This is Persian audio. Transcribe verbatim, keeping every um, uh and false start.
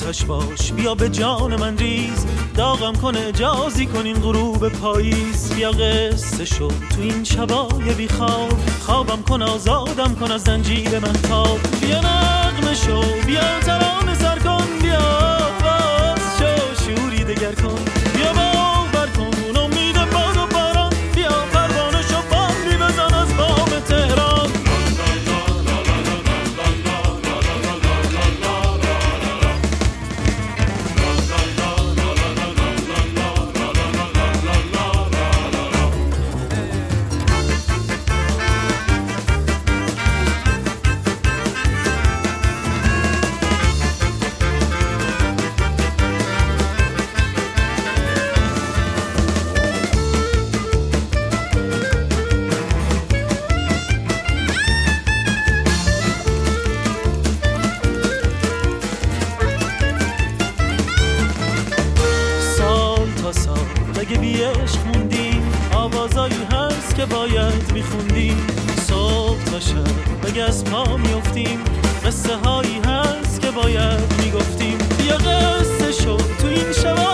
آتش باش، بیا به جان من ریز، داغم کن اجازی کن این غروب پاییز. بیا قصه شو تو این شبای بی خواب، خوابم کن آزادم کن از زنجیر من تاب. بیا نغمه شو بیا ترانه سر کن، بیا باز شو شوری دگر کن، بیا باور کن اون امید باد و باران، بیا پروانه شو بادی بزن از بام تهران. اگه بی عشق موندیم آوازایی هست که باید میخوندیم. صبح تا شب اگه از پا میافتیم قصه هایی هست که باید میگفتیم. بیا قصه شد تو این شب